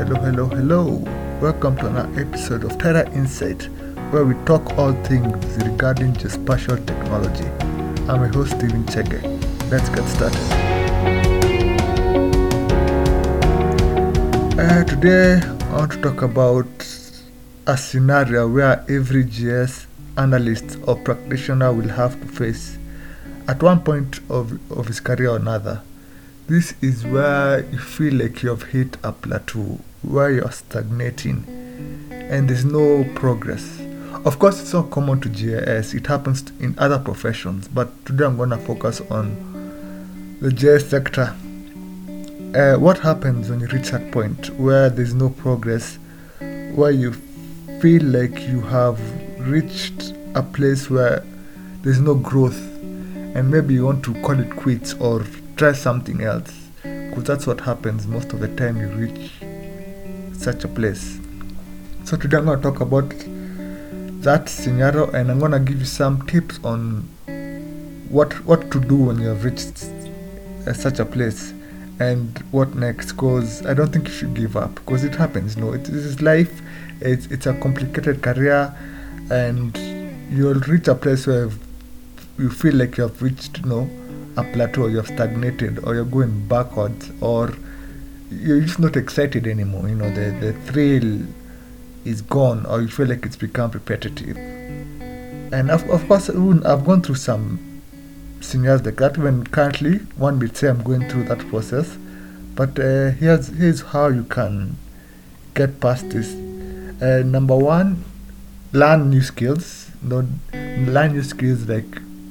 Hello. Welcome to another episode of Terra Insight, where we talk all things regarding geospatial technology. I'm your host, Steven Chege. Let's get started. Today, I want to talk about a scenario where every GS analyst or practitioner will have to face at one point of his career or another. This is where you feel like you have hit a plateau, where you're stagnating and there's no progress. Of course, it's not common to GIS, it happens in other professions, but today I'm going to focus on the GIS sector. What happens when you reach that point where there's no progress, where you feel like you have reached a place where there's no growth, and maybe you want to call it quits or try something else, because that's what happens most of the time you reach such a place. So today I'm going to talk about that scenario, and I'm going to give you some tips on what to do when you have reached such a place and what next, because I don't think you should give up, because it happens. It is life. It's a complicated career, and you'll reach a place where you feel like you have reached a plateau, you have stagnated, or you're going backwards, or you're just not excited anymore. The thrill is gone, or you feel like it's become repetitive. And of course, I've gone through some scenarios like that. Even currently, one would say I'm going through that process. But here's how you can get past this. Number one, learn new skills. Learn new skills like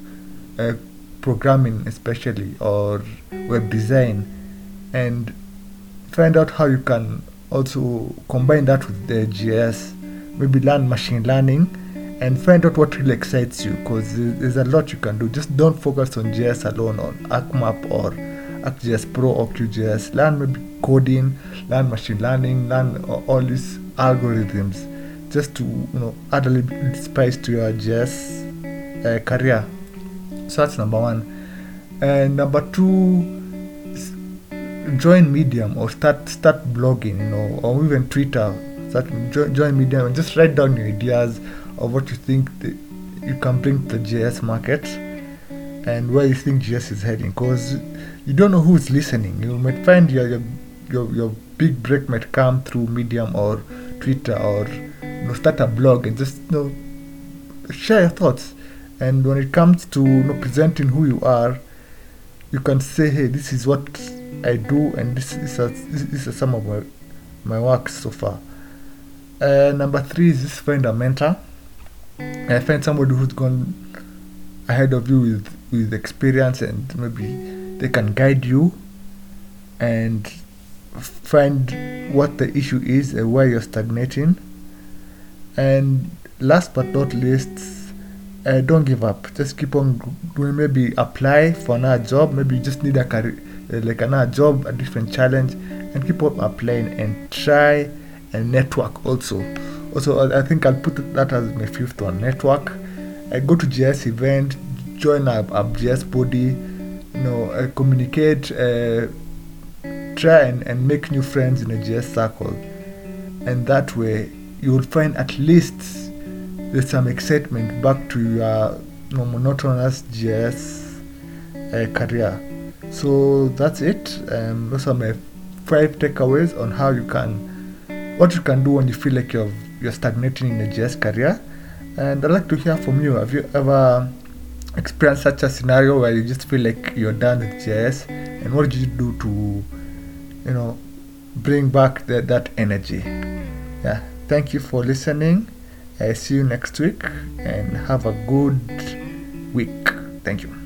programming, especially, or web design, and find out how you can also combine that with the GIS. Maybe learn machine learning and find out what really excites you, because there's a lot you can do. Just don't focus on GIS alone, on ArcMap or ArcGIS Pro or QGIS. Learn maybe coding, learn machine learning, learn all these algorithms, just to add a little bit spice to your GIS career. So that's number one. And number two, join Medium or start blogging, or even Twitter. Join Medium and just write down your ideas of what you think you can bring to the GIS market and where you think GIS is heading. Because you don't know who's listening. You might find your big break might come through Medium or Twitter, or start a blog and just share your thoughts. And when it comes to presenting who you are, you can say, hey, this is what I do, and this is some of my works so far. Number three is just find a mentor. Find somebody who's gone ahead of you with experience, and maybe they can guide you and find what the issue is and where you're stagnating. And last but not least, don't give up. Just keep on doing. Maybe apply for another job. Maybe you just need a career, like another job, a different challenge, and keep on applying and try and network also. I think I'll put that as my fifth one. Network. Go to GIS event, join a GIS body, communicate, try and make new friends in a GIS circle, and that way you will find at least there's some excitement back to your monotonous GIS career. So that's it. Those are my 5 takeaways on what you can do when you feel like you're stagnating in a GIS career. And I'd like to hear from you. Have you ever experienced such a scenario where you just feel like you're done with GIS, and what did you do to bring back that energy? Yeah. Thank you for listening. I see you next week, and have a good week. Thank you.